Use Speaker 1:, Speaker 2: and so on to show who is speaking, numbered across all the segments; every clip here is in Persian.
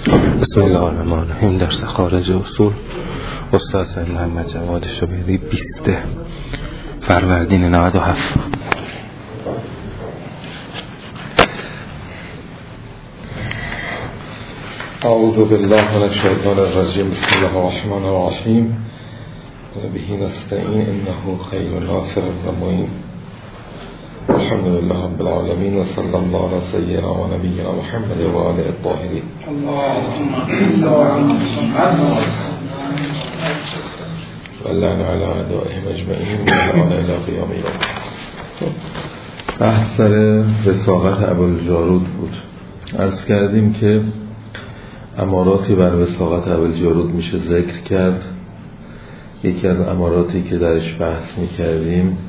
Speaker 1: بسم الله الرحمن الرحیم. درس خارج اصول استاد سید محمد جواد شبیری 20 فروردین 97.
Speaker 2: اعوذ بالله من الشیطان الرجیم. بسم الله الرحمن الرحیم. به نستعین انه خیر ناصر و معین. الحمد لله رب العالمین و صلی الله علی سیدنا و نبینا محمد و آله الطاهرین. واللعن علی اعدائهم اجمعین واللعن الی قیام یوم. بحث سر وثاقت ابوالجارود بود. عرض کردیم که اماراتی بر وثاقت ابوالجارود میشه ذکر کرد. یکی از اماراتی که درش بحث میکردیم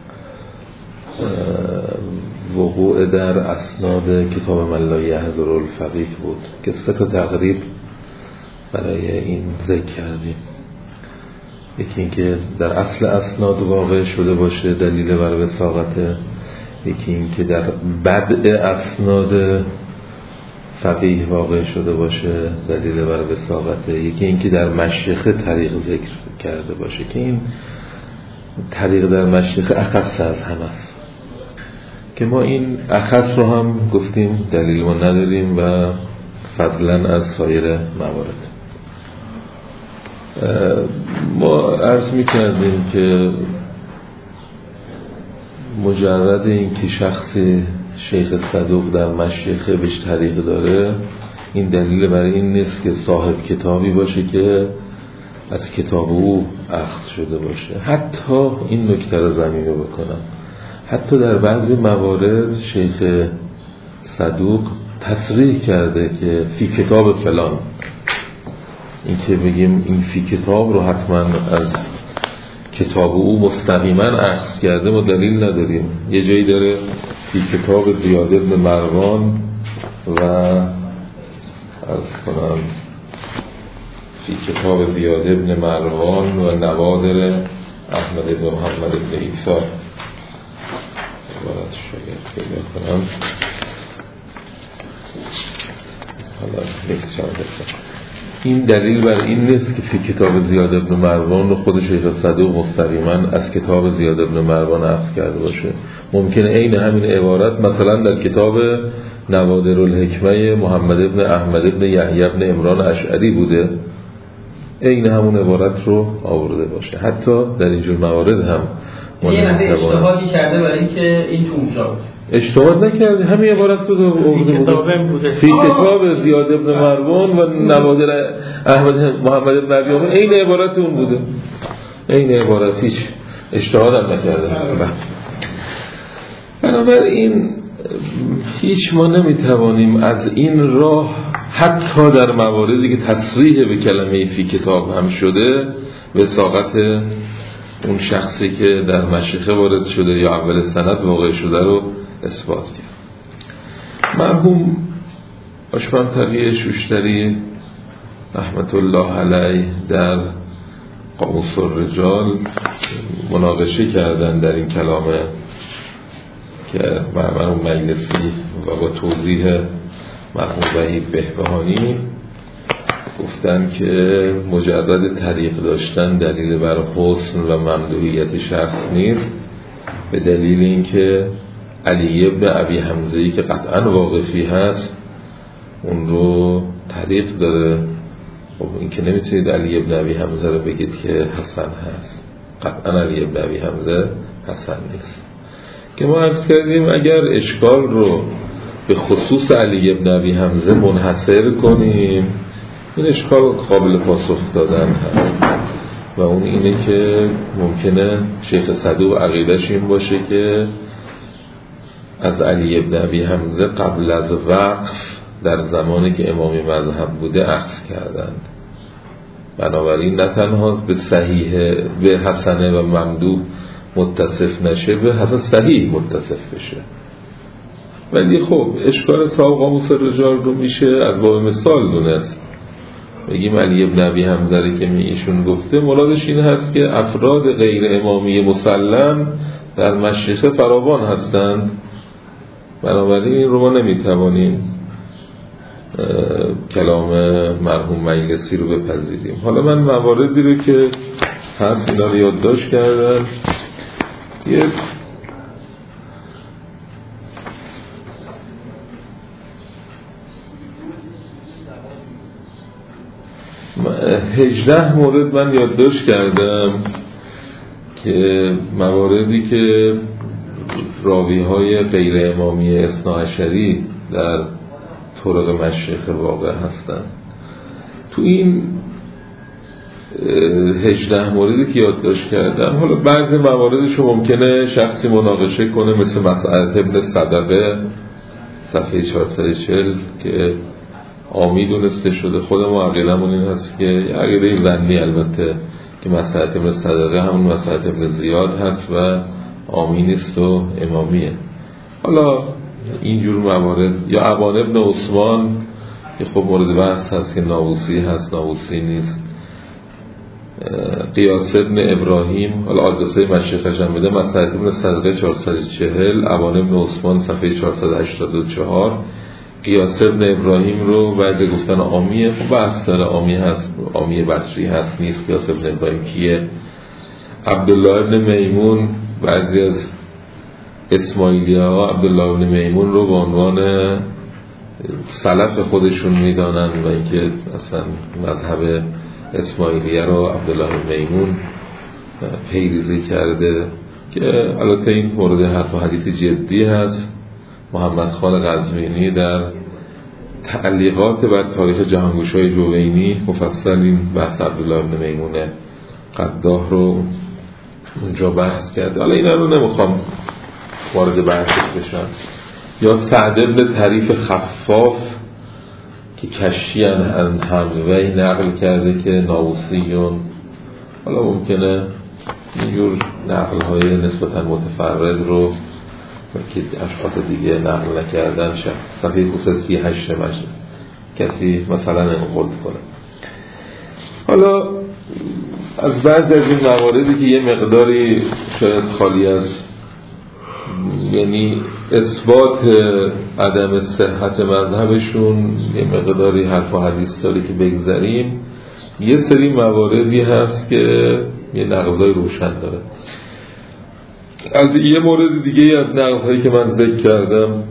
Speaker 2: وقوع در اسناد کتاب من لا یحضر الفقیه بود که 3 تقریب برای این ذکر کردیم. یکی اینکه در اصل اسناد واقع شده باشه دلیل بر وثاقت، یکی اینکه در بدء اسناد فقیه واقع شده باشه دلیل بر وثاقت، یکی اینکه در مشیخه طریق ذکر کرده باشه که این طریق در مشیخه اخص از همه است که ما این اخص رو هم گفتیم دلیل ما نداریم و فضلا از سایر موارد. ما عرض می‌کردیم که مجرد این که شخصی شیخ صدوق در مشیخه بهش طریق داره این دلیل برای این نیست که صاحب کتابی باشه که از کتاب او اخذ شده باشه. حتی این نکته رو ضمیمه بکنم، حتی در بعضی موارد شیخ صدوق تصریح کرده که فی کتاب فلان، این که بگیم این فی کتاب رو حتما از کتاب او مستقیما اخذ کرده ما دلیل نداریم. یه جایی داره فی کتاب زیاد بن مروان و از کنم فی کتاب زیاد بن مروان و نوادر احمد بن محمد بن عیسی باید شاید پیدا کنم. حالا این دلیل بر این نیست که فی کتاب زیاد بن مروان رو خود شیخ صدوق مستقیما از کتاب زیاد بن مروان اخذ کرده باشه. ممکنه عین همین عبارت مثلا در کتاب نوادر الحکمه محمد بن احمد بن یحیی بن عمران اشعری بوده، عین همون عبارت رو آورده باشه. حتی در اینجور موارد هم
Speaker 3: یه نفر اشتباهی کرده برای اینکه این تو اونجا بود.
Speaker 2: اشتباه نکرده، همین عبارت رو آورده بوده فی کتاب زیاد بن مروان و نوادر احمد محمد بن ابی عمر، عین عبارت اون بوده، عین عبارت، هیچ اشتباه هم نکرده. بنابراین هیچ ما نمیتوانیم از این راه حتی در مواردی که تصریح به کلمه فی کتاب هم شده وثاقت اون شخصی که در مشیخه وارد شده یا اول سند واقع شده رو اثبات کرد. مرحوم آشپن تقی شوشتری رحمت الله علیه در قاموس الرجال مناقشه کردن در این کلامه که مرحوم مجلسی و با توضیح مرحوم وحید بهبهانی گفتن که مجرد طریق داشتن دلیل بر حسن و ممدوحیت شخص نیست، به دلیل اینکه علی ابن ابی حمزه‌ای که قطعا واقفی هست اون رو طریق داره. خب این که نمیتونید علی ابن ابی حمزه رو بگید که حسن هست، قطعا علی ابن ابی حمزه حسن نیست. که ما عرض کردیم اگر اشکال رو به خصوص علی ابن ابی حمزه منحصر کنیم این اشکال قابل پاسخ دادن هست و اون اینه که ممکنه شیخ صدوق عقیدش این باشه که از علی ابن ابی حمزه قبل از وقف در زمانی که امامی مذهب بوده اخذ کردند، بنابراین نه تنها به صحیح به حسنه و ممدوح متصف نشه، به حسن صحیح متصف بشه. ولی خب اشکال صاحب قاموس الرجال رو میشه از باب مثال دونست. بگیم علی ابن ابی حمزه که ایشون گفته مرادش این هست که افراد غیر امامی مسلم در مشیخه فراوان هستند، بنابراین این رو ما نمیتوانیم کلام مرحوم مجلسی رو بپذیریم. حالا من مواردی رو که هست اینا رو یادداشت کردم. یه 18 مورد من یادداشت کردم که مواردی که راوی‌های غیر امامی اثناعشری در طرق مشیخ واقع هستند. تو این 18 موردی که یادداشت کردم، حالا بعضی مواردش رو ممکنه شخصی مناقشه کنه، مثل مسئله ابن صدقه صفحه 440 که عامی دونسته شده. خود ما عقیدمون این هست که یه عقیده ظنی البته که مسئله ابن صدقه همون مسئله ابن زیاد هست و عامی نیست و امامیه. حالا اینجور موارد، یا ابان ابن عثمان که خب مورد بحث هست که ناووسی هست ناووسی نیست. قیاس ابن ابراهیم، حالا آدرسه مشیخش هم بده، مسئله ابن صدقه 440، ابان ابن عثمان صفحه 484. قیاس ابن ابراهیم رو بعضی گفتن عامیه، خب بحث داره، عامی هست، عامی بصری هست نیست. قیاس ابن ابراهیم کیه؟ عبدالله ابن میمون، بعضی از اسماعیلی ها عبدالله ابن میمون رو به عنوان سلف خودشون میدانن و اینکه اصلا مذهب اسماعیلیه رو عبدالله ابن میمون پیریزی کرده، که البته این مورد حرف و حدیث جدی هست. محمد خان قزوینی در تعلیقات بر تاریخ جهانگوشای جوینی مفصل این بحث عبدالله ابن میمون قداح رو اونجا بحث کرده. حالا اینا رو نمیخوام وارد بحث بشم. یا سعد ابن طریف خفاف که کشیان هموی نقل کرده که ناووسیون، حالا ممکنه اینجور نقل های نسبتا متفرد رو که اشخاص دیگه نقل نکردن صفحه 38 مجلس کسی مثلا نقل کنه. حالا از بعضی از این مواردی که یه مقداری شاید خالی از یعنی اثبات عدم صحت مذهبشون یه مقداری حرف و حدیث داره که بگذاریم، یه سری مواردی هست که یه نقضای روشن داره. از یه مورد دیگه از نقضایی که من ذکر کردم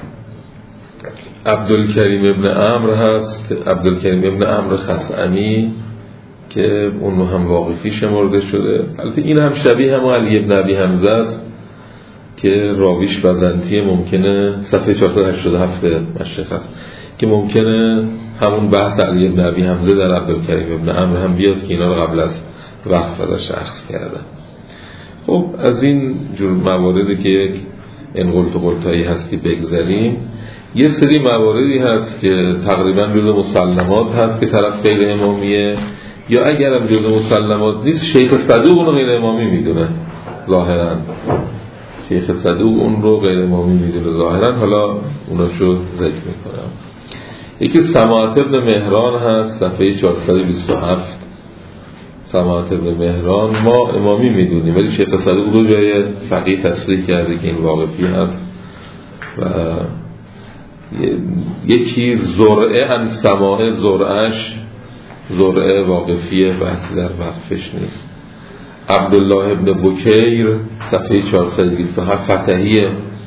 Speaker 2: عبدالکریم ابن عمرو هست، عبدالکریم ابن عمرو خثعمی که اون هم واقفی شمرده شده. البته این هم شبیه هم علی ابن ابی حمزه است که راویش بزنطی، ممکنه صفحه 487 مشیخ هست که ممکنه همون بحث علی ابن ابی حمزه در عبدالکریم ابن عمرو هم بیاد که اینا رو قبل از وقف ازش اخذ کردن. خب از این جور مواردی که یک انقلت و قلتایی هست که بگذاریم، یه سری مواردی هست که تقریبا جزء مسلمات هست که طرف غیر امامیه، یا اگرم جزء مسلمات نیست شیخ صدوق اون رو غیر امامی میدونه ظاهرا، شیخ صدوق اون رو غیر امامی میدونه ظاهرا. حالا اوناشو ذکر میکنم. یکی سماعت ابن مهران هست صفحه 427. سماعت ابن مهران ما امامی میدونیم ولی شیخ صدوق دو جای فقیه تصریح کرده که این واقفی هست. و یکی زرعه ان سماعه، زرعش زرعه واقفیه، بحثی در وقفش نیست. عبدالله ابن بکیر صفحه 427 فتحیه.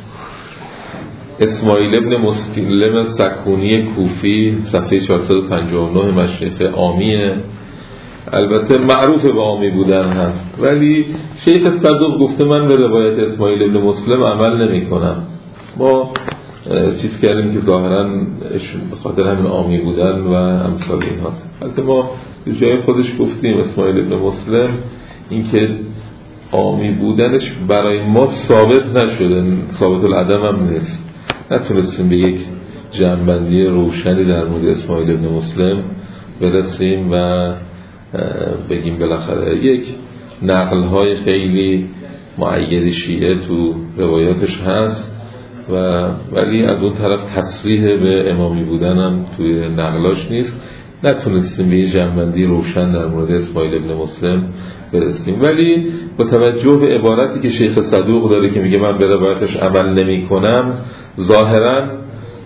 Speaker 2: اسماعیل ابن مسلم سکونی کوفی صفحه 459 مشیخ عامیه. البته معروف به عامی بودن هست ولی شیخ صدوق گفته من به روایت اسماعیل ابن مسلم عمل نمی کنم. ما چیز کردیم که ظاهرا به خاطر همین عامی بودن و امثال این هست. البته ما جای خودش گفتیم اسماعیل ابن مسلم این که عامی بودنش برای ما ثابت نشده، ثابت العدم هم نیست، نتونستیم به یک جمع‌بندی روشنی در مورد اسماعیل ابن مسلم برسیم و بگیم بالاخره یک نقل‌های خیلی مؤید شیعه تو روایاتش هست ولی از اون طرف تصریح به امامی بودن هم توی نقلاش نیست. نتونستیم به یه جمع‌بندی روشن در مورد اسماعیل ابن مسلم برسیم. ولی با توجه به عبارتی که شیخ صدوق داره که میگه من به روایتش عمل نمی کنم، ظاهرا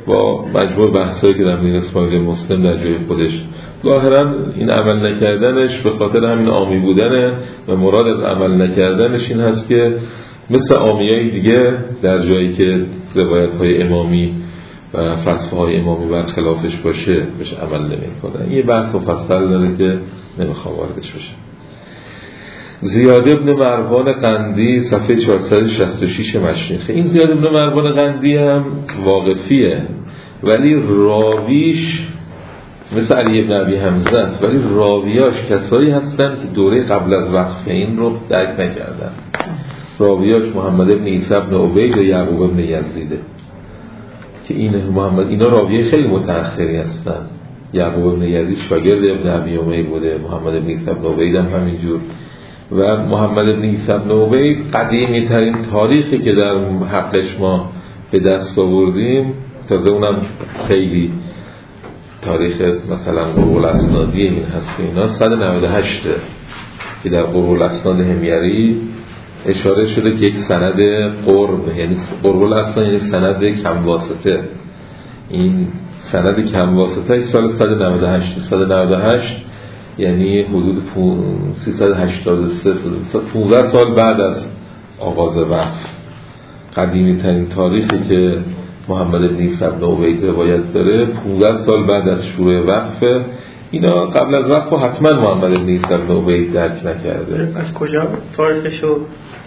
Speaker 2: با مجموع بحثایی که در مورد اسماعیل مسلم در جای خودش. ظاهرا این عمل نکردنش به خاطر همین عامی بودنه و مراد از عمل نکردنش این هست که مثل عامیای دیگه در جایی که روایت‌های امامی و فتواهای امامی برخلافش باشه بهش عمل نمی‌کنه. یه بحث مفصل داره که نمیخوام واردش بشم. زیاد ابن مروان قندی صفحه 466 مشریخه. این زیاد ابن مروان قندی هم واقفیه ولی راویش مثل علی ابن ابی حمزه است، ولی راویاش کسایی هستن که دوره قبل از وقف این رو درک نکردن. راویاش محمد ابن عیسی ابن عبید و یعقوب ابن یزیده که اینا راویه خیلی متأخری هستن. یعقوب ابن یزید شاگرد ابن ابی عمیر بوده، محمد ابن عیسی ابن عبید هم همینجور و محمد ابن عیسی ابن عبید قدیمی ترین تاریخی که در حقش ما به دست آوردیم، تازه اونم خیلی تاریخ مثلا قرول اسنادی این هست که اینا 198 که در قرول اسناد همیری اشاره شده که یک سند قرب، یعنی قرول اسناد یعنی سند کم واسطه. این سند کم واسطه سال 198 یعنی حدود 383 15 سال بعد از آغاز وقف. قدیمی ترین تاریخی که محمد ابن عیسی ابن عبید روایت داره 15 سال بعد از شروع وقف. اینا قبل از وقف حتما محمد ابن عیسی ابن عبید درک نکرده.
Speaker 3: از کجا تاریخشو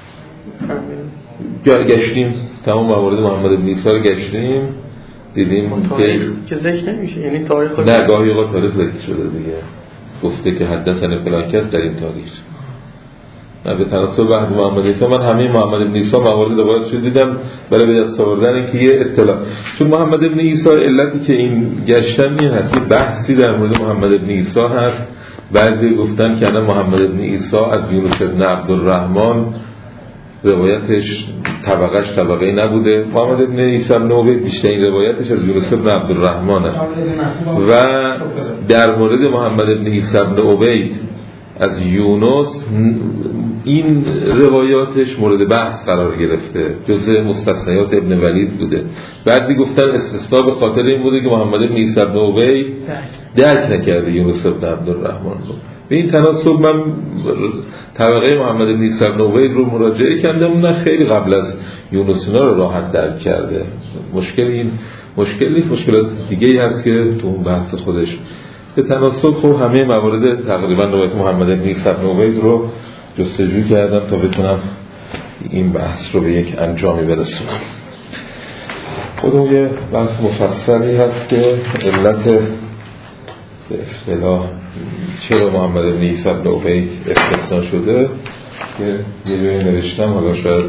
Speaker 2: گشتیم، تمام موارد محمد ابن عیسی رو گشتیم، دیدیم
Speaker 3: که ذکر نمیشه، یعنی تاریخ
Speaker 2: نه گاهی اوقات تاریخ ذکر شده دیگه، گفته که حدثنا فلان کس در این تاریخ. نه به تناسب وحد محمد عیسی من همه محمد ابن عیسی موارد روایت شده دیدم، ولی به دست آوردن این که یه اطلاع، چون محمد ابن عیسی علتی که این گشتن این هست که بحثی در مورد محمد ابن عیسی هست. بعضی گفتن که انا محمد ابن عیسی از یونس ابن عبدالرحمن روایتش طبقه نبوده. محمد ابن عیسی ابن عبید بیشترین روایتش از یونس ابن عبدالرحمن است و در مورد محمد ابن عیسی ابن عبید از یونس این روایاتش مورد بحث قرار گرفته، جزء مستثنیات ابن ولید بوده. بعضی گفتن استثناء به خاطر این بوده که محمد ابن عیسی ابن عبید درک نکرده یونس ابن عبدالرحمن رو. به این تناسب من طبقه محمد ابن عیسی ابن عبید رو مراجعه کردم، اون خیلی قبل از یونس اینا رو راحت درک کرده. مشکل نیست، مشکلات دیگه‌ای هست که تو اون بحث خودش. به تناسب خب همه موارد تقریبا روایت محمد ابن عیسی ابن عبید رو جستجو کردم تا بتونم این بحث رو به یک انجامی برسونم. خودم یه بحث مفصلی هست که علت به اصطلاح چرا محمد ابن عیسی ابن عبید استثناء شده که یه جایی نوشتم، حالا شاید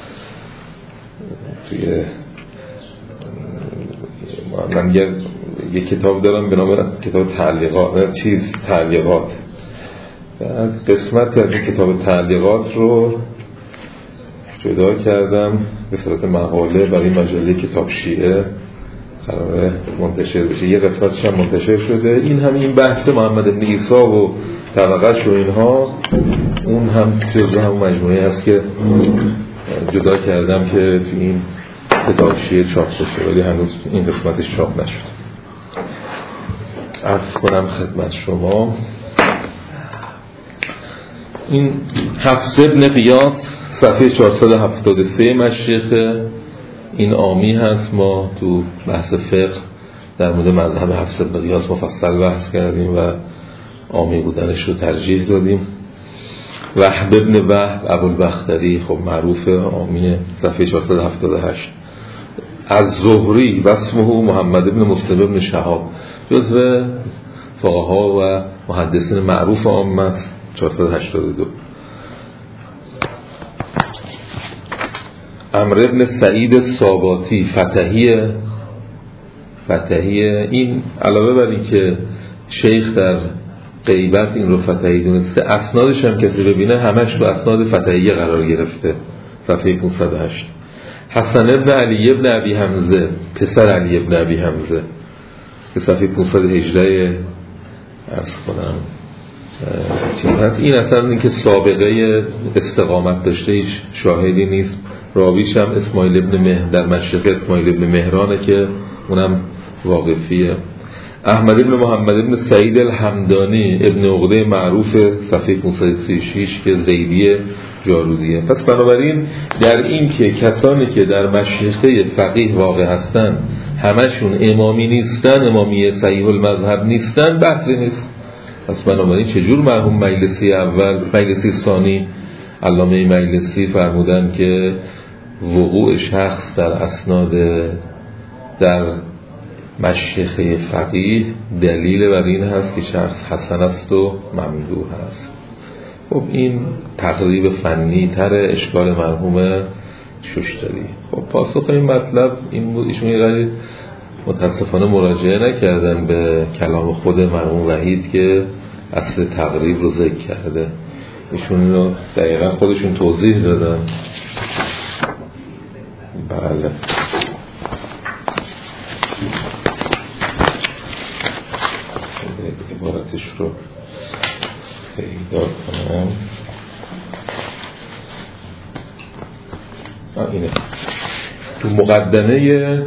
Speaker 2: توی من یه کتاب دارم به نام کتاب تعلیقات. قسمتی از این کتاب تعلیقات رو جدا کردم به صورت مقاله برای مجله کتاب شیعه قراره منتشر بشه. یه قسمتش هم منتشر شده. این هم این بحث محمد ابن عیسی و طبقه‌اش و اینها، اون هم جزء هم مجموعه هست که جدا کردم که تو این کتاب شیعه چاپ بشه، ولی هنوز این قسمتش چاپ نشد. عرض کنم خدمت شما این حفص ابن قیاس صفحه 473 مشریخه. این عامی هست، ما تو بحث فقه در مورد مذهب حفص ابن قیاس مفصل بحث کردیم و عامی بودنش رو ترجیح دادیم. وهب ابن وهب ابوالبختری خب معروف عامی صفحه 478. از زهری و اسمه محمد ابن مسلم ابن شهاب جزو فقها و محدثین معروف عام است 482. عمرو ابن سعید ساباتی فتحیه این علاوه بر این که شیخ در غیبت این رو فتحی دونسته، اسنادش هم کسی ببینه همش تو اسناد فتحیه قرار گرفته صفحه 508. حسن ابن علی ابن ابی حمزه پسر علی ابن ابی حمزه به صفحه 518 عرض کنم چیز هست. این اصلا این که سابقه استقامت داشته هیچ شاهدی نیست. راویش هم اسماعیل ابن در مشرق اسماعیل ابن مهرانه که اونم واقفیه. احمد بن محمد بن سعید الحمدانی ابن عقده معروف صفحه 536 که زیدی جارودیه. پس بنابراین در این که کسانی که در مشیخه فقیه واقع هستن همشون امامی نیستن، امامی صحیح المذهب نیستن، بحثی نیست. پس بنابراین چجور مرحوم مجلسی اول، مجلسی ثانی، علامه مجلسی فرمودن که وقوع شخص در اسناد در مشیخه فقیه دلیل بر این هست که شخص حسن است و ممدوح است. خب این تقریب فنی تر اشکال مرحوم شوشتری. خب پاسخ این مطلب این بود. ایشون یه متاسفانه مراجعه نکردن به کلام خود مرحوم وحید که اصل تقریب رو ذکر کرده. ایشون رو دقیقا خودشون توضیح دادن. بله عبارتش رو پیدا کنم. اینه تو مقدمه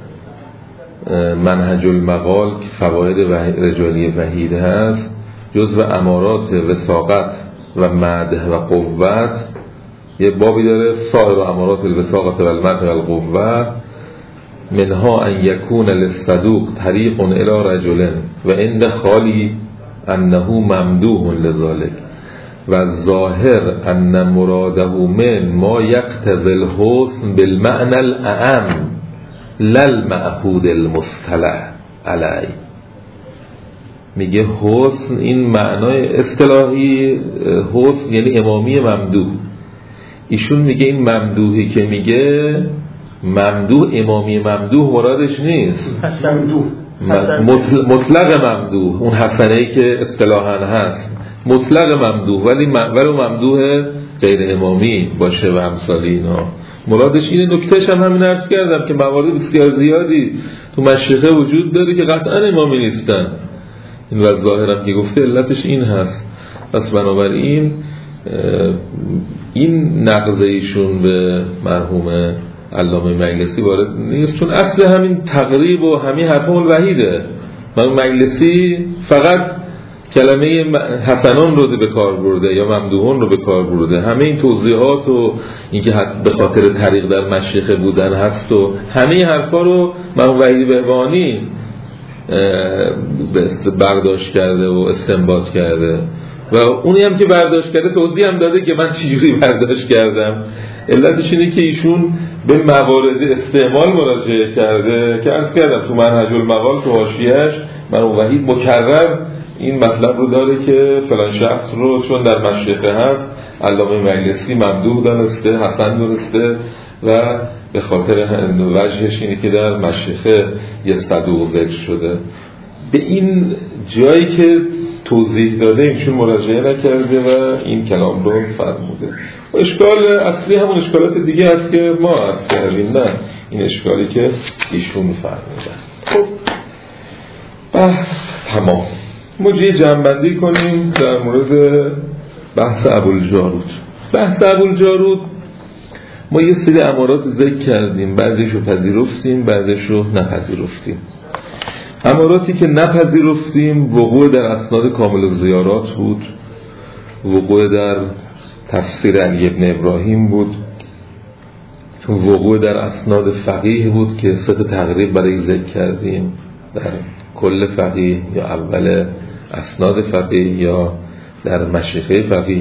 Speaker 2: منهج المقال که فواید رجالی وحید هست، جزو امارات وثاقت و مدح و قوت یه بابی داره، سایر امارات الوثاقت و المدح و القوه، منها ان یکون للصدوق طریق الی رجل و عند خالی انه ممدوح لذلك و ظاهر ان مراده من ما یقتضی الحسن بالمعنى الاعم لا المعهود المصطلح علی. میگه حسن این معنای اصطلاحی حسن یعنی امامی ممدوح. ایشون میگه این ممدوحی که میگه ممدوح امامی ممدوح مرادش نیست، مطلق ممدوح، اون حسنه‌ای که اصطلاحاً هست مطلق ممدوح، ولی ممدوح غیر امامی باشه و امثال اینا مرادش اینه. نکتهش هم همین عرض کردم که موارد بسیار زیادی تو مشیخه وجود داره که قطعاً امامی نیستن. این و ظاهرم که گفته علتش این هست. پس بنابراین این نقضه ایشون به مرحوم علامه مجلسی وارد نیست، چون اصل همین تقریب و همین حرفم الوحیده. مرحوم مجلسی فقط کلمه حسنان رو به کار برده یا ممدوحون رو به کار برده. همه این توضیحات و اینکه به خاطر طریق در مشیخه بودن هست و همه حرفا رو مرحوم وحید بهبهانی برداشت کرده و استنباط کرده و اونی هم که برداشت کرده توضیح هم داده که من چجوری برداشت کردم. علتش اینه که ایشون به موارد استعمال مراجعه کرده که عرض کردم تو منهج المقال تو حاشیه‌اش مرحوم وحید مکرر این مطلب رو داره که فلان شخص رو چون در مشیخه هست علامه مجلسی ممدوح دانسته، حسن دانسته و به خاطر وجهش اینه که در مشیخه یه صدوق ذکر شده. به این جایی که توضیح داده ایشون مراجعه نکرده و این کلام رو فرموده. و اشکال اصلی همون اشکالات دیگه هست که ما عرض کردیم، نه این اشکالی که ایشون فرمودن. خب بحث تمام. ما یه جمع‌بندی کنیم در مورد بحث ابوالجارود. بحث ابوالجارود ما یه سری امارات ذکر کردیم، بعضیش رو پذیرفتیم، بعضیش رو نپذیرفتیم. اماراتی که نپذیرفتیم وقوع در اسناد کامل الزیارات بود، وقوع در تفسیر علی ابن ابراهیم بود، وقوع در اسناد فقیه بود که سه تقریب برای ذکر کردیم، در کل فقیه یا اول اسناد فقیه یا در مشیخه فقیه.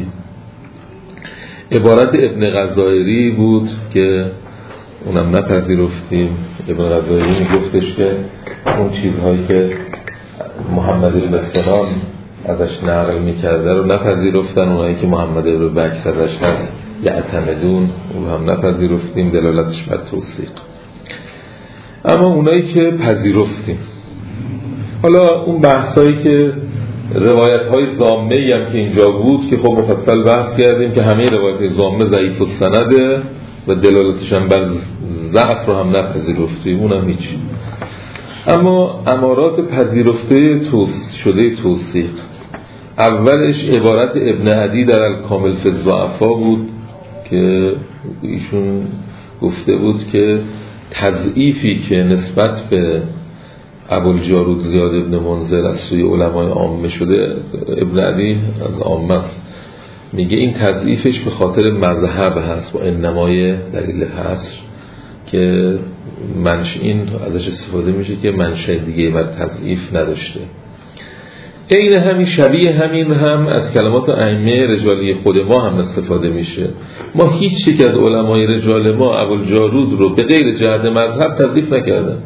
Speaker 2: عبارت ابن غزائری بود که اونم نپذیرفتیم. ابن غزائری میگفتش که اون چیزهایی که محمد بن سنان ازش نقل میکرده رو نپذیرفتن، اونایی که محمد بن بکر ازش هست یعتمدون اون هم نپذیرفتیم، دلالتش بر توثیق. اما اونایی که پذیرفتیم، حالا اون بحثایی که روایت‌های ضامه‌ای هم که اینجا بود که خب مفصل بحث کردیم که همه روایت‌های ضامه ضعیف السنده و دلالتش هم بر ضعف رو هم نپذیرفتیم، اونم هیچی. اما امارات پذیرفته شده توثیق، اولش عبارت ابن عدی در الکامل فی الضعفا بود که ایشون گفته بود که تضعیفی که نسبت به ابوالجارود زیاد ابن منذر از سوی علمای عامه شده، ابن عدی از عامه است، میگه این تضعیفش به خاطر مذهب هست با انمای دلیل حصر که منش این ازش استفاده میشه که منشأ دیگه بر تضعیف نداشته. این همین شبیه همین هم از کلمات ائمه رجالی خود ما هم استفاده میشه. ما هیچ یک از علمای رجال ما ابوالجارود رو به غیر جهت مذهب تضعیف نکردن.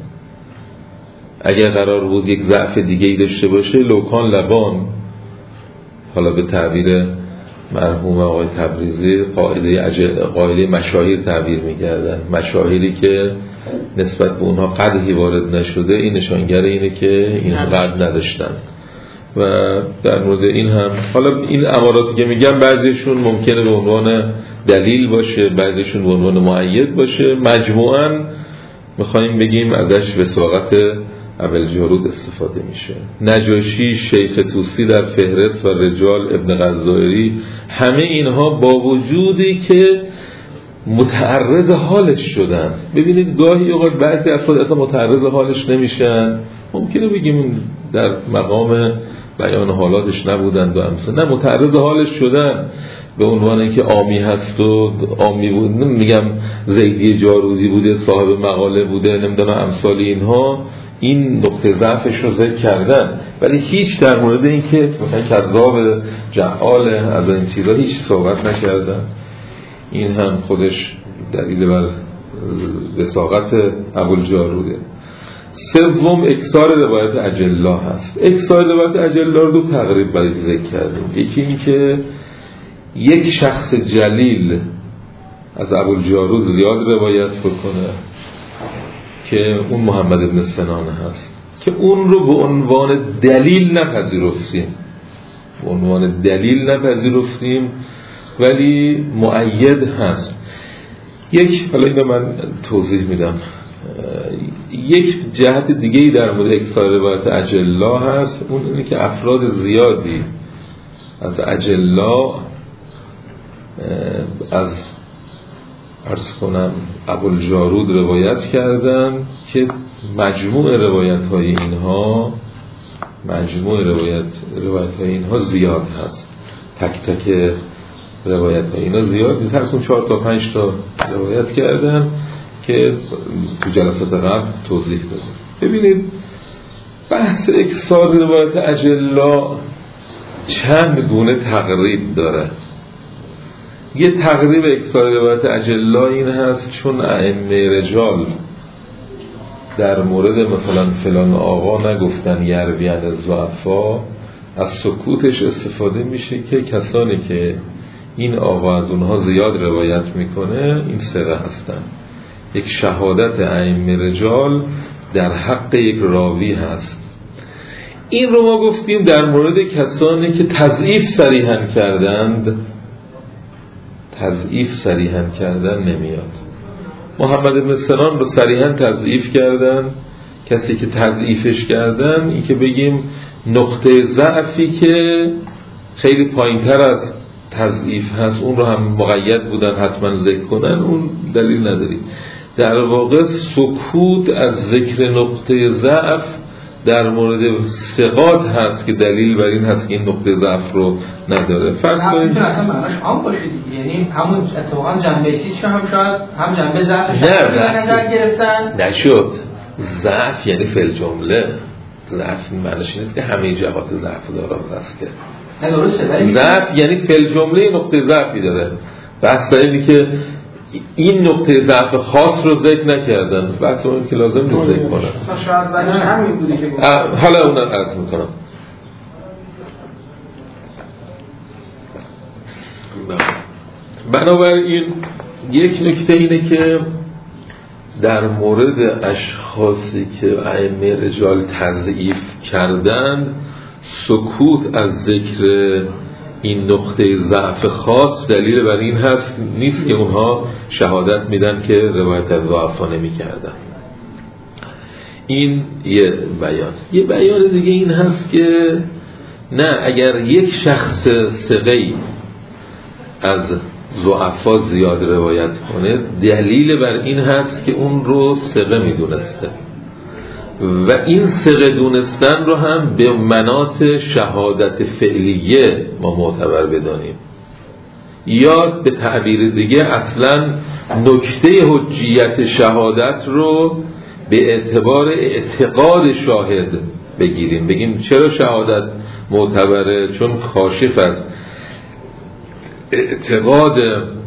Speaker 2: اگر قرار بود یک ضعف دیگه‌ای داشته باشه لوکان لبان، حالا به تعبیر مرحوم آقای تبریزی قاعده مشاهیر تعبیر می‌کردن، مشاهیری که نسبت به اونها قدحی وارد نشده این نشانگر اینه که اینها قدح نداشتن. و در مورد این هم حالا این اماراتی که میگم بعضیشون ممکنه به عنوان دلیل باشه، بعضیشون به عنوان مؤید باشه، مجموعاً میخوایم بگیم ازش وثاقت ابوالجارود استفاده میشه. نجاشی، شیخ طوسی در فهرست و رجال، ابن غزائری، همه اینها با وجودی که متعرض حالش شدن. ببینید گاهی اوقات بعضی افراد اصلا متعرض حالش نمیشن، ممکنه بگیم در مقام بیان حالاتش نبودند و امثال، نه متعرض حالش شدن به عنوان اینکه عامی هست و عامی بود، نمیگم زیدی جارودی بوده، صاحب مقاله بوده، نمیدونم امثال اینها، این نقطه ضعفش رو ذکر کردن، ولی هیچ در مورد این که مثلا کذاب جعال از این چیزا هیچ صحبت نکردن. این هم خودش دلیل بر وثاقت ابوالجاروده. سوم اکثار روایت اجلا هست. اکثار روایت اجلا رو تقریب برای ذکر کردیم. یکی این که یک شخص جلیل از ابوالجارود زیاد روایت بکنه که اون محمد ابن سنان هست، که اون رو به عنوان دلیل نپذیرفتیم، ولی مؤید هست. حالا اینو من توضیح میدم. یک جهت دیگه‌ای در مورد اکثار روایت اجلا هست، اون اینه که افراد زیادی از اجلا از عرض کنم ابوالجارود روایت کردن که مجموع روایت‌های اینها زیاد هست. تک تک روایت‌های اینها زیاد نیست، هر کدوم 4 تا 5 تا روایت کردن که تو جلسات قبل توضیح دادم. ببینید بحث اکثار روایت اجلا چند گونه تقریب داره. یه تقریب اکثار روایت اجلا این هست چون ائمه رجال در مورد مثلا فلان آقا نگفتن یروی عن الضعفا، از سکوتش استفاده میشه که کسانی که این آقا از اونها زیاد روایت میکنه این ثقه هستن. یک شهادت ائمه رجال در حق یک راوی هست. این رو ما گفتیم در مورد کسانی که تضعیف صریحاً کردن نمیاد. محمد بن سنان رو صریحاً تضعیف کردن. کسی که تضعیفش کردن این که بگیم نقطه ضعفی که خیلی پایینتر از تضعیف هست اون رو هم مقید بودن حتما ذکر کنن، اون دلیل نداری. در واقع سکوت از ذکر نقطه ضعف در مورد ثقات هست که دلیل بر این هست که این نقطه ضعف رو نداره. فرض کنید
Speaker 3: اصلا معناش عام باشه دیگه، یعنی همون اتفاقا جنبه چیزش هم شاید هم جنبه ضعفش نظر گرفتن
Speaker 2: نشد. ضعف یعنی فل جمله، ضعف معناش نیست که همه جهات ضعف داره است که
Speaker 3: نه درسته،
Speaker 2: ضعف یعنی فل جمله نقطه ضعفی داره. بحث اینه که این نقطه ضعف خاص رو ذکر نکردن، بحث اون که لازم نیست ذکر کنن.
Speaker 3: شاید بعدش همین بوده که
Speaker 2: حالا اون رو عرض میکنم. بنابراین یک نکته اینه که در مورد اشخاصی که ائمه رجال تضعیف کردن سکوت از ذکر این نقطه ضعف خاص دلیل بر این هست نیست که اونها شهادت میدن که روایت از ضعفا نمی کردن. این یه بیان دیگه این هست که نه، اگر یک شخص ثقه‌ای از ضعفا زیاد روایت کنه دلیل بر این هست که اون رو ثقه میدونسته. و این ثقه دونستن رو هم به مناط شهادت فعلیه ما معتبر بدانیم، یا به تعبیر دیگه اصلا نکته حجیت شهادت رو به اعتبار اعتقاد شاهد بگیریم، بگیم چرا شهادت معتبره؟ چون کاشف از اعتقاد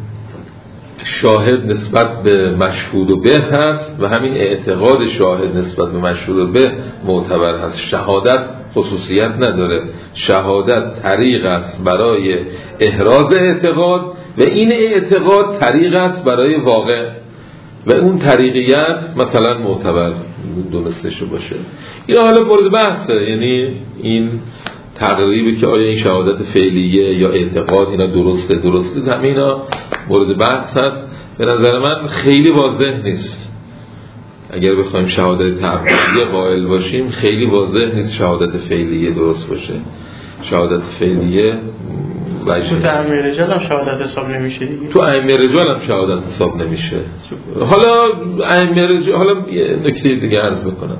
Speaker 2: شاهد نسبت به مشهود به هست و همین اعتقاد شاهد نسبت به مشهود به معتبر هست. شهادت خصوصیت نداره، شهادت طریق است برای احراز اعتقاد و این اعتقاد طریق است برای واقع و اون طریقیت مثلا معتبر دونستش باشه. این حالا مورد بحثه، یعنی این تقریبی که آیا این شهادت فعلیه یا اعتقاد اینا درسته زمینا مورد بحث هست. به نظر من خیلی واضح نیست، اگر بخوایم شهادت تعبدیه قائل باشیم خیلی واضح نیست شهادت فعلیه درست باشه. شهادت فعلیه
Speaker 4: تو ائمه رجال هم شهادت حساب نمیشه دیگه،
Speaker 2: تو ائمه رجال هم شهادت حساب نمیشه. حالا ائمه رجال، حالا نکته دیگه عرض بکنم،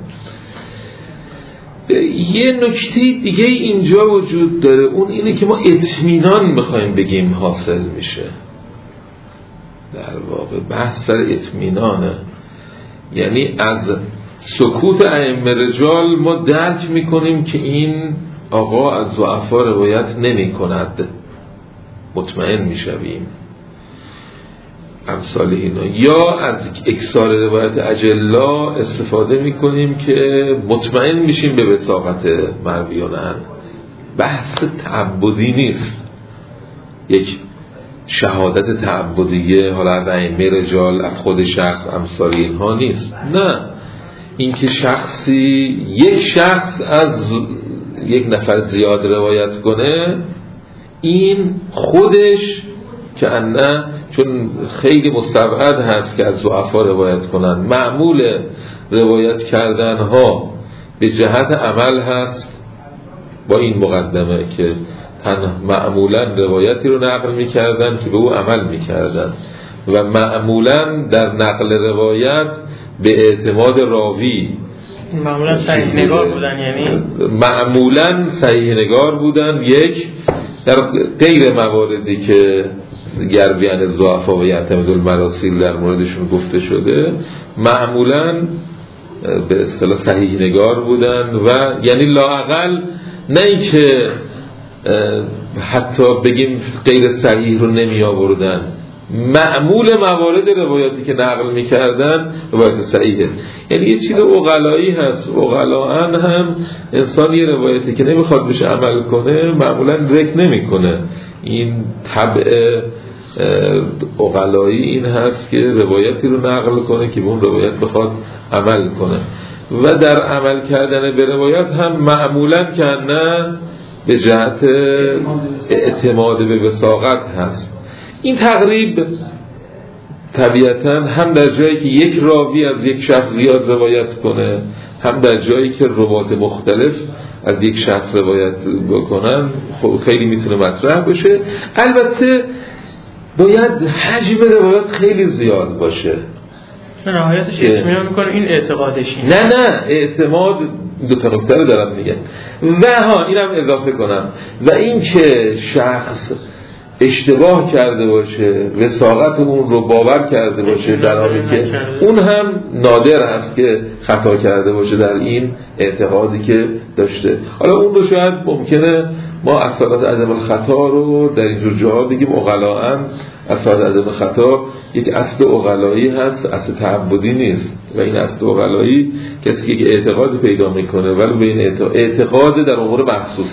Speaker 2: یه نکته دیگه اینجا وجود داره، اون اینه که ما اطمینان بخوایم بگیم حاصل میشه. در واقع بحث سر اطمینانه، یعنی از سکوت ائمه رجال ما درک میکنیم که این آقا از ضعفا روایت نمی کند، مطمئن میشویم امثال اینا، یا از اکثار روایت اجلا استفاده میکنیم که مطمئن میشیم به وثاقت مرویانن. بحث تعبدی نیست، یک شهادت تعبدیه حالا از ائمه رجال از خود شخص امثال اینها نیست، نه، این که یک شخص از یک نفر زیاد روایت کنه این خودش که نه، چون خیلی مستبعد هست که از ضعفا روایت کنن، معمول روایت کردن ها به جهت عمل هست، با این مقدمه که معمولا روایتی رو نقل میکردن که به او عمل میکردن و معمولا در نقل روایت به اعتماد راوی
Speaker 4: معمولا صحیح نگار بودن، یعنی
Speaker 2: معمولا صحیح نگار بودن. یک در غیر مواردی که گرویان ضعفا و یعتمد المراسیل در موردشون گفته شده معمولا به اصطلاح صحیح نگار بودن و یعنی لااقل نه اینکه حتی بگیم غیر صحیح رو نمی آوردن، معمول موارد روایاتی که نقل میکردن روایت صحیحه. یعنی یه چیز عقلایی هست، عقلاً هم انسان یه روایتی که نمیخواد بشه عمل کنه معمولاً رک نمیکنه. این طبع عقلایی این هست که روایتی رو نقل کنه که به اون روایت بخواد عمل کنه و در عمل کردن به روایت هم معمولاً که نه به جهت اعتماد به وثاقت هست. این تقریب طبیعتاً هم در جایی که یک راوی از یک شخص زیاد روایت کنه، هم در جایی که روات مختلف از یک شخص روایت بکنن خیلی میتونه مطرح باشه. البته باید حجم روایت خیلی زیاد باشه،
Speaker 4: چون نهایتش اطمینان میکنه این اعتقادشی
Speaker 2: نه اعتماد دو تا نکته رو دارم میگم و ها اینم اضافه کنم و این که شخص اشتباه کرده باشه وثاقت اون رو باور کرده باشه در حالی که اون هم نادر هست که خطا کرده باشه در این اعتقادی که داشته. حالا اون رو شاید ممکنه ما اصالت عدم الخطا رو در اینجور جاها بگیم عقلاً اصالت عدم خطا یک اصل عقلایی هست، اصل تعبدی نیست و این اصل عقلایی کسی که اعتقاد پیدا میکنه ولی به این اعتقاد در امور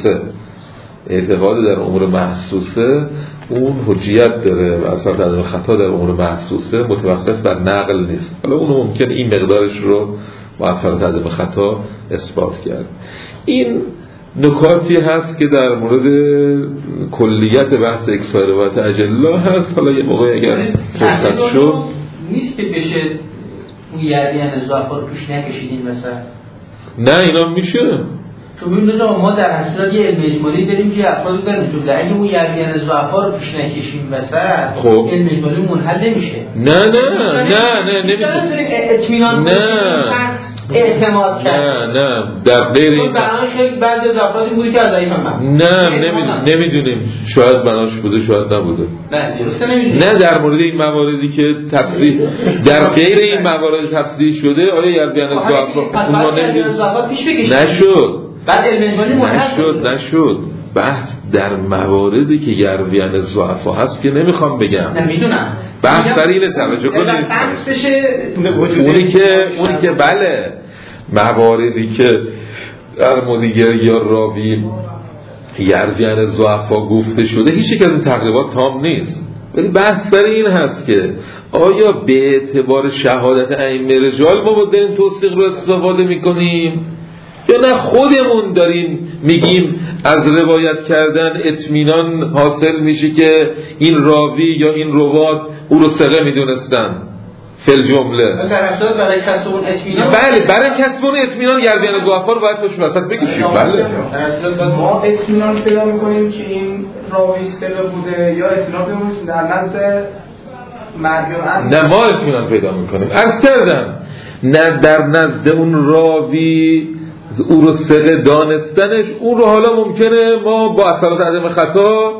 Speaker 2: محسوسه اون حجیت داره و اصلا عدم خطا در امور محسوسه متوقف بر نقل نیست. حالا اون ممکن این مقدارش رو با اصلا عدم خطا اثبات کرد. این نکاتی هست که در مورد کلیت بحث اکثار روایت اجلا هست. حالا یه موقع اگر فرصت شد
Speaker 3: نیست که بشه اون یعنی ضعفا رو پیش نکشیدیم مثلا،
Speaker 2: نه اینا میشه.
Speaker 3: تو ببینید ما در اصل یه علم اجمالی داریم که افراد دارن تو اگه اون یعنی ضعفا رو پیش نکشیم مثلا
Speaker 2: خب
Speaker 3: علم اجمالی منحل نمیشه.
Speaker 2: نه نمیشه.
Speaker 3: اطمینان اعتماد کرد.
Speaker 2: نه در غیر این
Speaker 3: بناش بعضی از افرادی بودی که از ضعیف هم
Speaker 2: نمیدونیم، شاید بناش بوده شاید نبوده.
Speaker 3: نه درسته نمیدونیم.
Speaker 2: نه در مورد این مواردی که تفسیر در غیر این موارد تفسیر شده آیا یربیان ضعفا ما نمیدونیم نشد.
Speaker 3: بعد علم
Speaker 2: نشد. بحث در مواردی که یربیان ضعفا هست که نمیخوام بگم.
Speaker 3: نمیدونم.
Speaker 2: بحث در اینه توجه کنید.
Speaker 3: بحث بشه
Speaker 2: اونی که بله مواردی که در مدیگر یا راوی یربیان ضعفا گفته شده هیچ یک از این تقریبات تام نیست، ولی بحث در این هست که آیا به اعتبار شهادت ائمه رجال ما با این توثیق رو استفاده میکنیم یا نه خودمون داریم میگیم از روایت کردن اطمینان حاصل میشه که این راوی یا این روات او رو ثقه میدونستن فل جمله.
Speaker 3: برای کسب اون اطمینان
Speaker 2: بله برای کسب اون اطمینان یربیان ضعفا رو باید توش وسط بگیشیم.
Speaker 5: بله ما اطمینان پیدا میکنیم که این راوی ثقه بوده یا اطمینان پیدا میکنیم در نزد مرجع؟
Speaker 2: نه ما اطمینان پیدا میکنیم. عرض کردم نه در نزد اون راوی او رو ثقه دانستنش اون رو حالا ممکنه ما با اثرات عدم خطا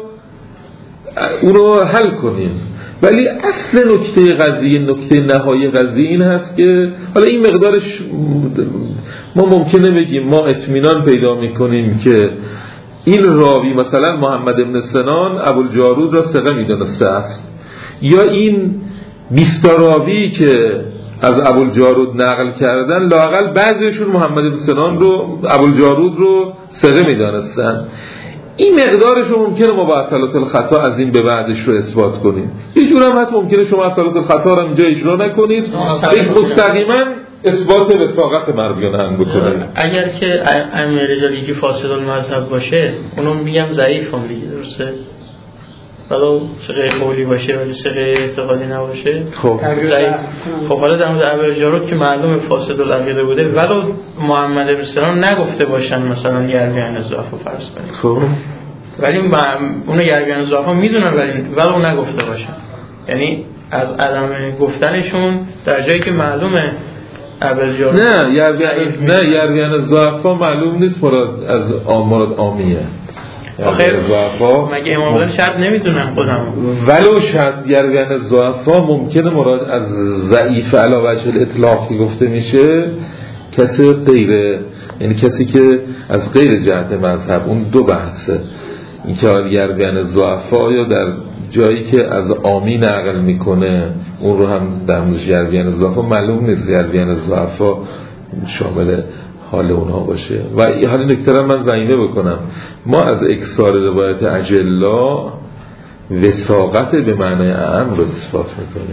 Speaker 2: اون رو حل کنیم، ولی اصل نکته قضیه نکته نهایی قضیه این هست که حالا این مقدارش ما ممکنه بگیم ما اطمینان پیدا میکنیم که این راوی مثلا محمد بن سنان ابوالجارود را ثقه میدونسته است، یا این 20 راوی که از ابوالجارود نقل کردن لااقل بعضیشون محمد بن سنان رو ابوالجارود رو ثقه میدونستن. این مقدارش رو ممکنه ما با اصالت الخطا از این به بعدش رو اثبات کنیم. یه جور هم هست ممکنه شما اصالت الخطا رو اینجا اجرا نکنید، مستقیما اثبات وثاقت مرویان هم بکنید.
Speaker 4: اگر که ائمه رجال یکی فاسد المذهب باشه اونو میگم ضعیف هم دیگه، درسته؟ ولو ثقه قولی باشه ولی ثقه اعتقادی نباشه
Speaker 2: خب
Speaker 4: حالا در مورد ابوالجارود که معلوم فاسد العقیده بوده ولو محمد بن سنان نگفته باشن مثلا یربیان ضعفا فرض کنید،
Speaker 2: خب
Speaker 4: ولی اونو یربیان ضعفا میدونن ولو نگفته باشن، یعنی از عدم گفتنشون در جایی که معلومه ابوالجارود
Speaker 2: نه یربیان ضعفا معلوم نیست مراد از مراد عامیه.
Speaker 4: آخر مگه امام شرط نمیدونن خودم
Speaker 2: ولو شرط یربیان ضعفا ممکنه مراد از ضعیف علی وجه الاطلاق گفته میشه کسی غیره، یعنی کسی که از غیر جهت مذهب. اون دو بحثه، این که یربیان ضعفا یا در جایی که از عامی نقل میکنه اون رو هم در مورد یربیان ضعفا معلوم نیست یربیان ضعفا شامل حال اونها باشه. و حالا نکته من ضمیمه بکنم، ما از اکثار روایت اجلا وثاقت به معنای اعم رو اثبات میکنیم،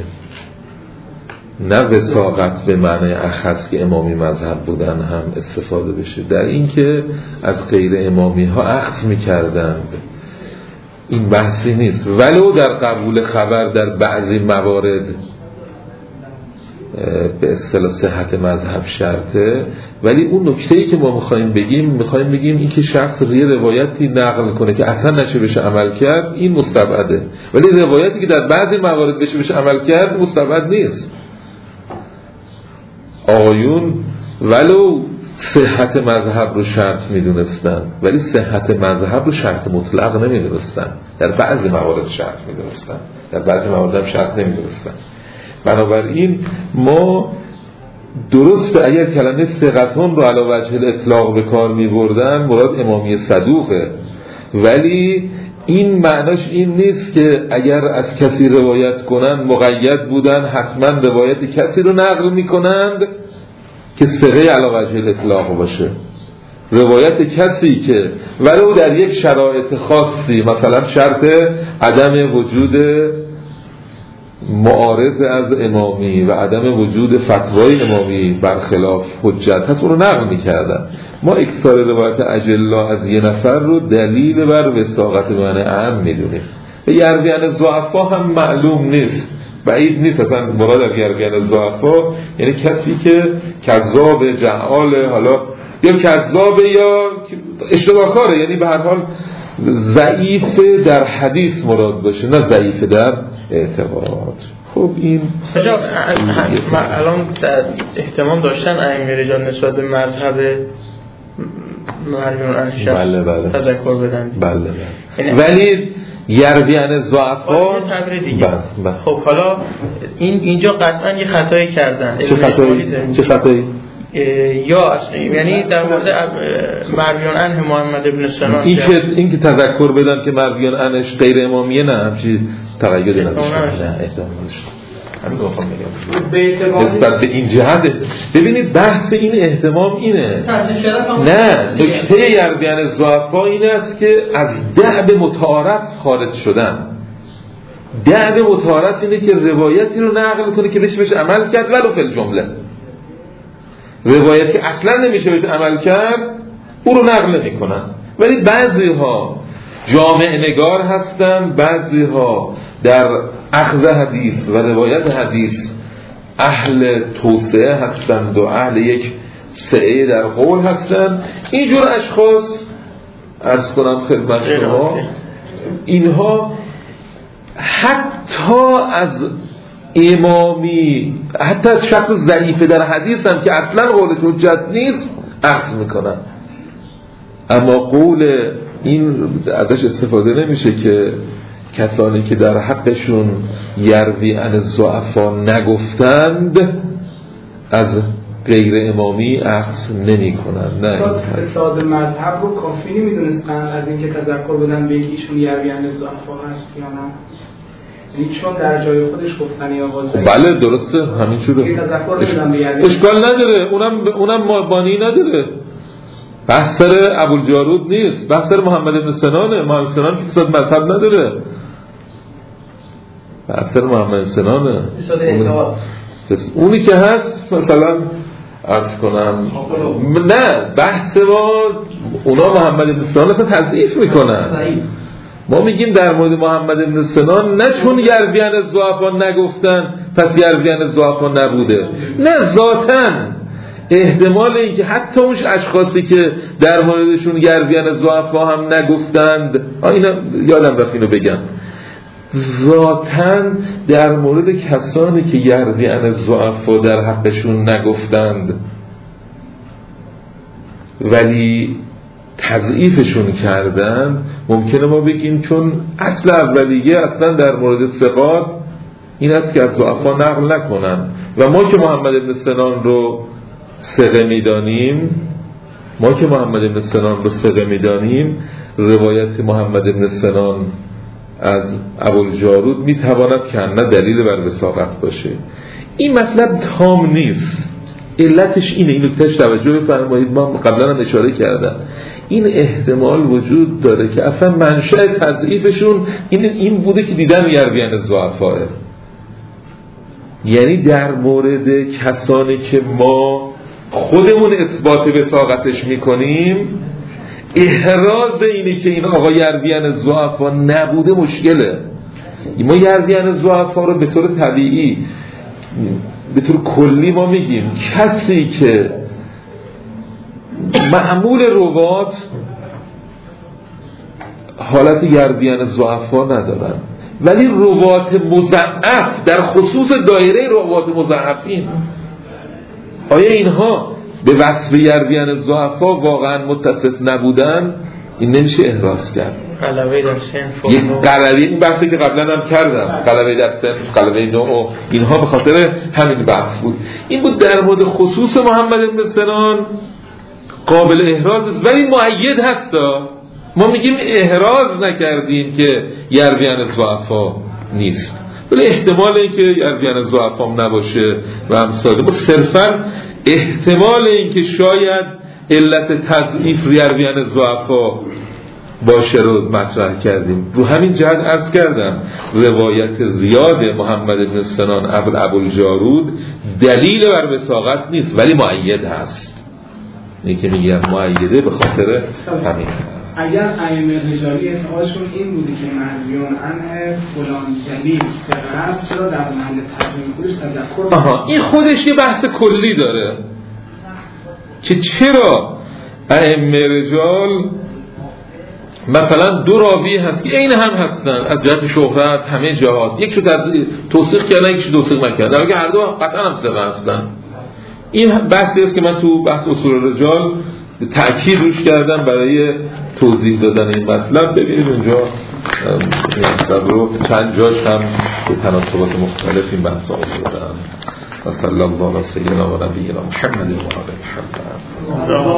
Speaker 2: نه وثاقت به معنای اخص که امامی مذهب بودن هم استفاده بشه. در این که از غیر امامی ها اخذ میکردند این بحثی نیست، ولو در قبول خبر در بعضی موارد به اصطلاح صحت مذهب شرطه، ولی اون نکته‌ای که ما میخوایم بگیم این که شخص روایتی نقل کنه که اصلا نشه بشه عمل کرد این مستبعده، ولی روایتی که در بعضی موارد بشه عمل کرد مستبعد نیست. آقایون ولو صحت مذهب رو شرط میدونستن ولی صحت مذهب رو شرط مطلق نمیدونستن، در بعضی موارد شرط میدونستن، در بعضی موارد هم شرط نمیدونستن. بنابراین ما درست اگر کلمه ثقتون رو علی وجه الاطلاق به کار می بردن مراد امامی صدوقه، ولی این معناش این نیست که اگر از کسی روایت کنن مقید بودن حتما روایت کسی رو نقل می کنند که ثقه علی وجه الاطلاق باشه. روایت کسی که ولو در یک شرایط خاصی مثلا شرط عدم وجود معارض از امامی و عدم وجود فتوای امامی برخلاف حجت هست اون رو نقل می‌کردن، ما اکثار روایت اجلا از یه نفر رو دلیل بر وثاقت معنی اعم میدونیم. یربیان ضعفا هم معلوم نیست، بعید نیست اصلا مراد از یربیان ضعفا یعنی کسی که کذاب جعال حالا یا کذاب یا اشتباه کاره، یعنی به هر حال ضعیف در حدیث مراد باشه نه ضعیف در اعتقاد. خب این
Speaker 4: الان در احتمام داشتن ائمه رجال نسبت به مذهب مرجون انشا
Speaker 2: بله
Speaker 4: تذکر بدن.
Speaker 2: بله. ولی یرویان ضعفا
Speaker 4: بله. خب حالا اینجا قطعا یه خطایی کردن.
Speaker 2: چه خطایی؟
Speaker 4: یا یعنی در مورد مرویان عنه محمد ابن سنان
Speaker 2: این که تذکر بدن که مرویان عنهش غیر امامیه، نه همچی تقییدی نداشت. همین رو خواهم بگم نسبت به این جهته. ببینید بحث این اهتمام اینه، نه نکته یرویان ضعفا این است که از دعب متعارف خارج شدن. دعب متعارف اینه که روایتی رو نقل کنه که بهش عمل کرد ولو فی الجمله. روایت که اصلا نمیشه بهش عمل کرد او رو نقل نمی کنن. ولی بعضی ها جامع نگار هستن، بعضی ها در اخذ حدیث و روایت حدیث اهل توسعه هستند و اهل یک سعه در قول هستند. اینجور اشخاص عرض کنم خدمت شما، اینها حتی از امامی، حتی از شخص ضعیف در حدیث هم که اصلا قولش حجت نیست اخذ میکنن. اما قول این ازش استفاده نمیشه که کسانی که در حقشون یروی عن الضعفا نگفتند از غیر امامی اخذ نمی کنن. نه
Speaker 5: استاد مذهب رو کافی نمیدونستن از اینکه تذکر بدن به ایشون یروی عن الضعفا هست یا نه؟ یعنی چون در جای خودش گفتن یا واضحه.
Speaker 2: بله درسته، همین شده. اشکال نداره، اونم بانی نداره. بحث سر ابوالجارود نیست، بحث سر محمد بن سنانه. محمد سنان که استاد مذهب نداره، بحث سر محمد سنانه. اونی که هست مثلا عرض کنم نه بحث ما اونا محمد بن سنان اصلا تضعیف میکنن. ما میگیم در مورد محمد بن سنان نه چون یرویان الضعفا نگفتن پس یرویان الضعفا نبوده، نه ذاتاً احتمال این که حتی اون اشخاصی که در موردشون یرویان الضعفا هم نگفتند، اینا یادم رفت اینو بگم، ذاتاً در مورد کسانی که یرویان الضعفا در حقشون نگفتند ولی تضعیفشون کردند، ممکنه ما بگیم چون اصل اولیه اصلا در مورد ثقات این است که از ضعفا نقل نکنن و ما که محمد بن سنان رو ثقه میدانیم، روایت محمد بن سنان از ابوالجارود میتواند که نه دلیل بر وثاقت باشه. این مطلب تام نیست، علتش اینه، این نکتهش توجه بفرمایید، ما قبلا هم اشاره کردم، این احتمال وجود داره که اصلا منشأ تضعیفشون این بوده که دیدن یرویان الضعفا، یعنی در مورد کسانی که ما خودمون اثبات وثاقتش میکنیم احراز اینه که این آقا یرویان الضعفا نبوده مشکله. ما یرویان الضعفا رو به طور طبیعی به طور کلی ما میگیم کسی که معمول روات حالت یرویان الضعفا ندارن ولی روات مضعف در خصوص دایره روات مضعفین، آیا اینها به وصف یرویان الضعفا واقعا متصف نبودن؟ این نمیشه احراز کرد.
Speaker 4: قلبه در سن
Speaker 2: یک قلبه، این بحثی که قبلا هم کردم، قلبه در سن، قلبه نوع، اینها به خاطر همین بحث بود. این بود در مورد خصوص محمد بن سنان قابل احراز است ولی مؤید هست. ما میگیم احراز نکردیم که یرویان الضعفا نیست، ولی احتمال این که یرویان الضعفا نباشه و امثال، ما صرفا احتمال این که شاید علت تضعیف یرویان الضعفا باشه رو مطرح کردیم. رو همین جهت عرض کردم روایت زیاد محمد بن سنان ابوالجارود دلیل بر وثاقت نیست ولی مؤید هست. این که میگم مؤیده به خاطر همین.
Speaker 5: اگر ائمه رجالی اعتقادشون این بوده که مرویان عنه فلان جلیل ثقه است، چرا در محل ترجمه خودش تذکر؟
Speaker 2: این خودش یه بحث کلی داره که چرا ائمه رجال مثلا دو راوی هست که عین هم هستن از جهت شهرت همه جهات، یکشو توثیق کردن یکشو توثیق نکردن، در حالی که هر دو قطعا هم ثقه هستن. این بحثی است که من تو بحث اصول الرجال تأکید روش کردم برای توضیح دادن این مطلب. ببینید اونجا مطلب رو چند جاش هم به تناسبات مختلف این بحث آوردن. و صلی الله علی سیدنا و نبینا محمد و آله محمد.